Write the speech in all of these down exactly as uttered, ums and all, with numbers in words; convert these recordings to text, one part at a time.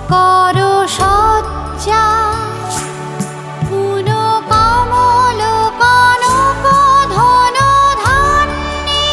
করো সজ্জা পুন কমল কনক ধন ধান্যে।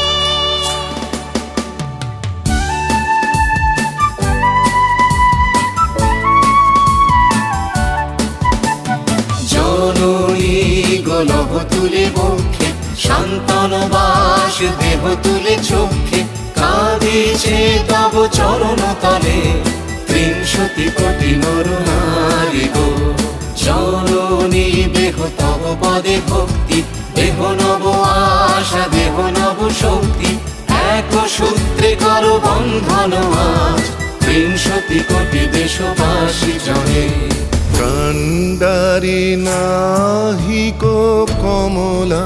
জননী গোলভ তুলে বক্ষে, শান্তন বাস দেহ তুলে চক্ষে, কাঁদিছে তব চরণ তলে ত্রিংশতি কোটি নর নারী গো। জননী দেহ তব পদে ভক্তি, দেহ নব আশা দেহ নব শক্তি, এক সূত্রে কর বন্ধন আজ ত্রিংশতি কোটি দেশবাসী জনে। কান্ডারি নাহিক কমলা,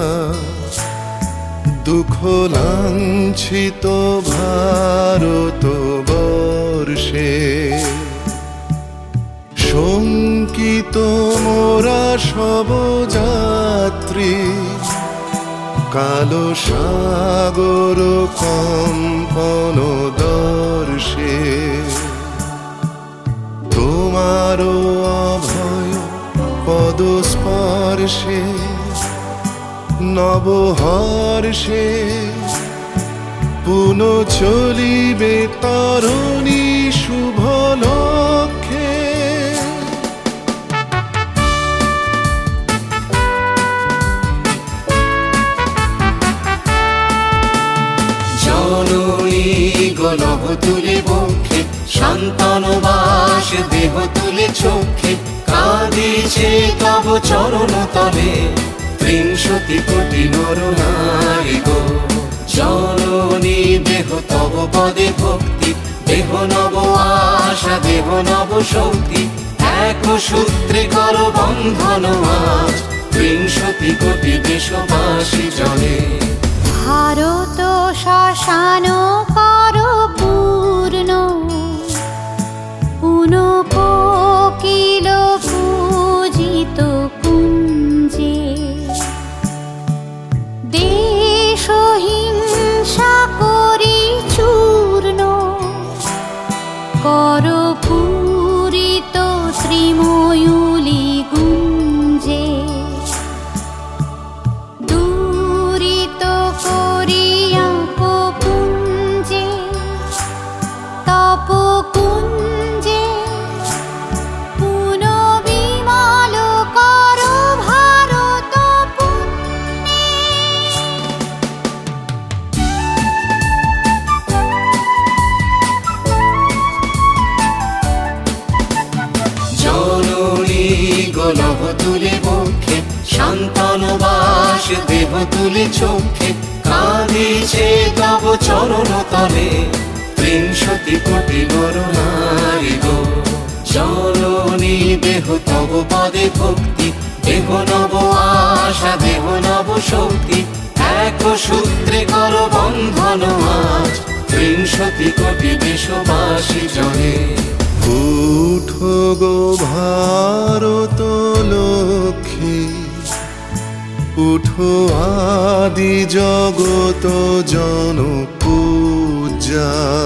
দুঃখ লাঞ্ছিত ভারত বর্ষে, শঙ্কিত মোরা সব যাত্রী, কালো সাগর কম্পন দর্শে। তোমার অভয় পদস্পর্শে নবহর্ষে, পুন চলিবে তরুণী শুভ লক্ষ্যে। জননী গোলভ তুলে বক্ষে, শান্তন বাস দেহ তুলে চক্ষে, কাঁদিছে তব চরণ তলে ত্রিংশতি কোটি নর নারী গো। জননী দেহ তব পদে ভক্তি, দেহ নব আশা দেহ নব শক্তি, এক সূত্রে কর বন্ধন আজ ত্রিংশতি কোটি দেশবাসী জনে। ভারত শ্মশান কর পূর্ণ, পুন কোকিল পূজিত কুঞ্জে, দেশ হিংসা করি চূর্ণ, কর পূরিত ত্রিময়ূলি গুঞ্জে, দূরিত করিয়া কুঞ্জে তপ কুঞ্জে, পুন বিমল কর ভারত পুণ্যে। জননী গোলভ তুলে বক্ষে, শান্তন বাস দেহ তুলে চক্ষে, কাঁদিছে তব চরণ তলে ত্রিংশতি কোটি নর নারী গো। জননী দেহ তব পদে ভক্তি, দেহ নব আশা দেহ নব শক্তি, এক সূত্রে কর বন্ধন আজ ত্রিংশতি কোটি দেশবাসী জনে। উঠো গো ভারত লক্ষ্মী, উঠো আদি জগত জন পূজা,